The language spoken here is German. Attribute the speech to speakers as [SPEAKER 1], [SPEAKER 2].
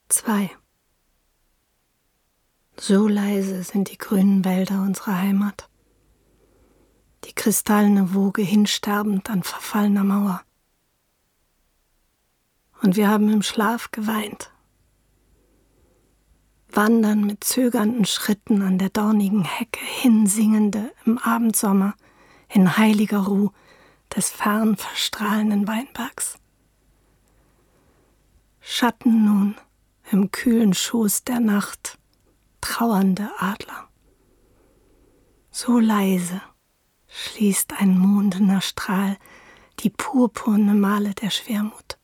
[SPEAKER 1] 2. So leise sind die grünen Wälder unserer Heimat. Die kristallene Woge hinsterbend an verfallener Mauer. Und wir haben im Schlaf geweint. Wandern mit zögernden Schritten an der dornigen Hecke, hinsingende im Abendsommer in heiliger Ruh des fern verstrahlenden Weinbergs. Schatten nun im kühlen Schoß der Nacht, trauernde Adler. So leise schließt ein mondener Strahl die purpurne Male der Schwermut.